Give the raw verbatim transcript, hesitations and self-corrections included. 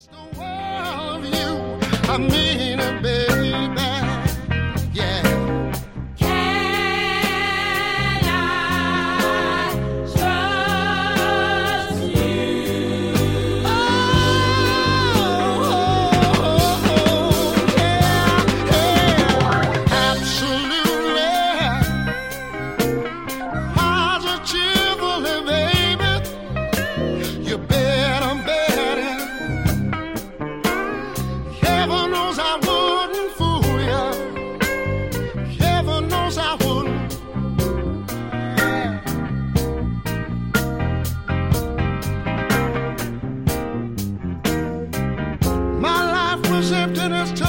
The world of you, I mean it, baby. Yeah. Can I trust you? Oh, oh, oh, yeah, yeah. Absolutely. Positively, baby. You better, better. Heaven knows I wouldn't fool you. Heaven knows I wouldn't. Yeah. My life was empty this time.